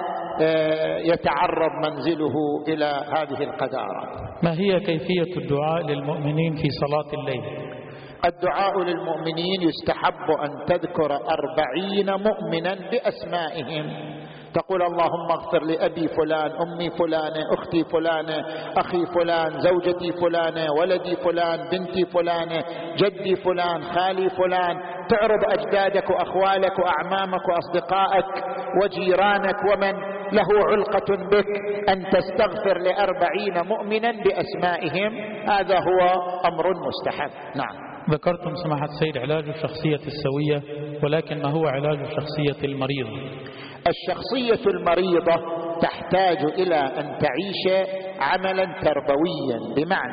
Speaker 2: يتعرض منزله إلى هذه القذارة.
Speaker 3: ما هي كيفية الدعاء للمؤمنين في صلاة الليل؟
Speaker 2: الدعاء للمؤمنين يستحب أن تذكر 40 مؤمنا بأسمائهم، تقول اللهم اغفر لأبي فلان، أمي فلانة، أختي فلانة، أخي فلان، زوجتي فلانة، ولدي فلان، بنتي فلانة، جدي فلان، خالي فلان، تعرض أجدادك وأخوالك وأعمامك وأصدقائك وجيرانك ومن له علقة بك، أن تستغفر ل40 مؤمنا بأسمائهم، هذا هو أمر مستحب. نعم.
Speaker 3: ذكرتم سماحة السيد علاج الشخصية السوية، ولكن ما هو علاج الشخصية المريضة؟
Speaker 2: الشخصية المريضة تحتاج إلى أن تعيش عملا تربويا، بمعنى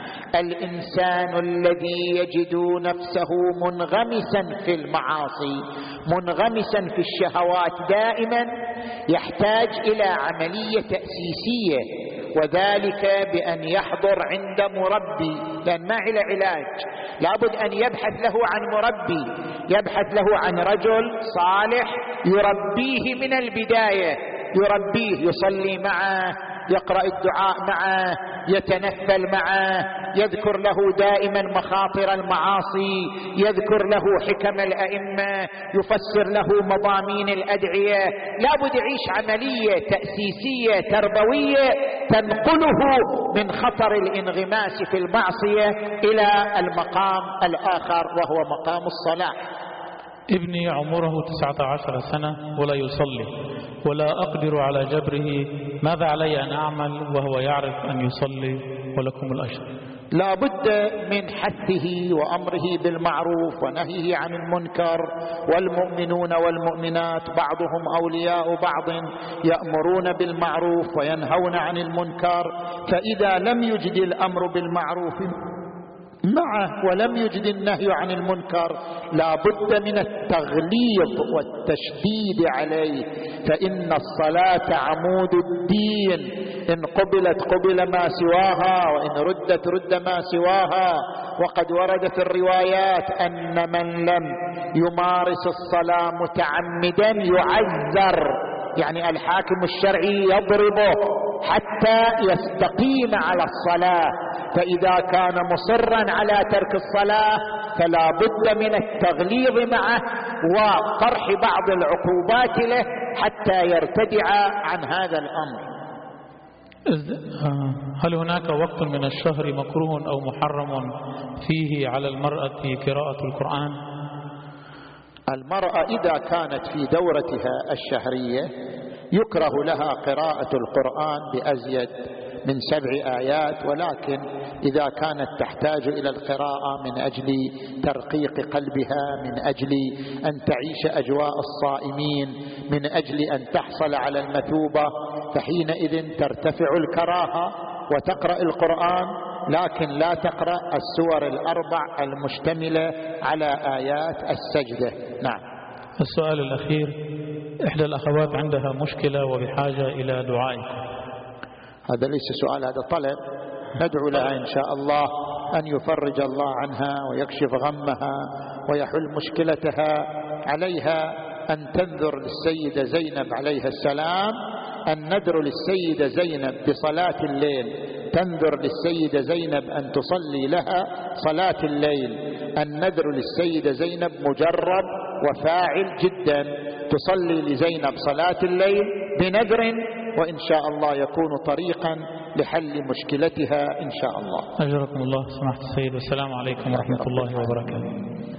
Speaker 2: الإنسان الذي يجد نفسه منغمسا في المعاصي منغمسا في الشهوات دائما يحتاج إلى عملية تأسيسية، وذلك بأن يحضر عند مربي، لأن ما له علاج. لابد أن يبحث له عن مربي، يبحث له عن رجل صالح يربيه من البداية، يربيه، يصلي معه، يقرأ الدعاء معه، يتنفل معه، يذكر له دائما مخاطر المعاصي، يذكر له حكم الأئمة، يفسر له مضامين الأدعية. لابد يعيش عملية تأسيسية تربوية تنقله من خطر الانغماس في المعصية إلى المقام الآخر وهو مقام الصلاح.
Speaker 3: ابني عمره 19 سنة ولا يصلي ولا أقدر على جبره، ماذا علي أن أعمل وهو يعرف أن يصلي ولكم الأجر؟
Speaker 2: لا بد من حثه وأمره بالمعروف ونهيه عن المنكر، والمؤمنون والمؤمنات بعضهم أولياء بعض، يأمرون بالمعروف وينهون عن المنكر. فإذا لم يجد الأمر بالمعروف معه ولم يجد النهي عن المنكر لا بد من التغليظ والتشديد عليه، فإن الصلاة عمود الدين، إن قبلت قبل ما سواها، وإن ردت رد ما سواها. وقد ورد في الروايات أن من لم يمارس الصلاة متعمدا يعذر، يعني الحاكم الشرعي يضربه حتى يستقيم على الصلاة. فإذا كان مصرا على ترك الصلاة فلا بد من التغليظ معه وطرح بعض العقوبات له حتى يرتدع عن هذا الأمر.
Speaker 3: هل هناك وقت من الشهر مكروه أو محرم فيه على المرأة قراءة القرآن؟
Speaker 2: المرأة إذا كانت في دورتها الشهرية يكره لها قراءة القرآن بأزيد من 7 آيات، ولكن إذا كانت تحتاج إلى القراءة من أجل ترقيق قلبها، من أجل أن تعيش أجواء الصائمين، من أجل أن تحصل على المثوبة، فحينئذ ترتفع الكراهة وتقرأ القرآن، لكن لا تقرأ السور ال4 المشتملة على آيات السجدة. نعم.
Speaker 3: السؤال الأخير، إحدى الأخوات عندها مشكلة وبحاجة إلى دعائكم.
Speaker 2: هذا ليس سؤال، هذا طلب. ندعو لها إن شاء الله أن يفرج الله عنها ويكشف غمها ويحل مشكلتها. عليها أن تنذر للسيدة زينب عليها السلام، النذر للسيدة زينب بصلاة الليل، تنذر للسيدة زينب أن تصلي لها صلاة الليل. النذر للسيدة زينب مجرب وفاعل جدا، تصلي لزينب صلاة الليل بنذر، وإن شاء الله يكون طريقا لحل مشكلتها إن شاء الله.
Speaker 3: أجركم الله سماحة السيد، والسلام عليكم ورحمة الله وبركاته.